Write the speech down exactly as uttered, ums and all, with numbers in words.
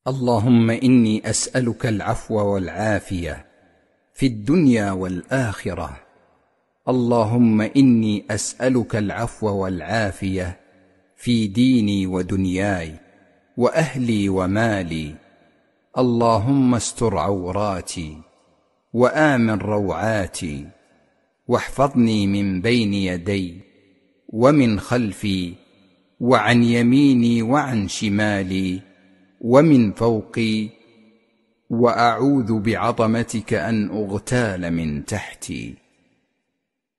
اللهم إني أسألك العفو والعافية في الدنيا والآخرة. اللهم إني أسألك العفو والعافية في ديني ودنياي وأهلي ومالي. اللهم استر عوراتي وآمن روعاتي، واحفظني من بين يدي ومن خلفي وعن يميني وعن شمالي ومن فوقي، وأعوذ بعظمتك أن أغتال من تحتي.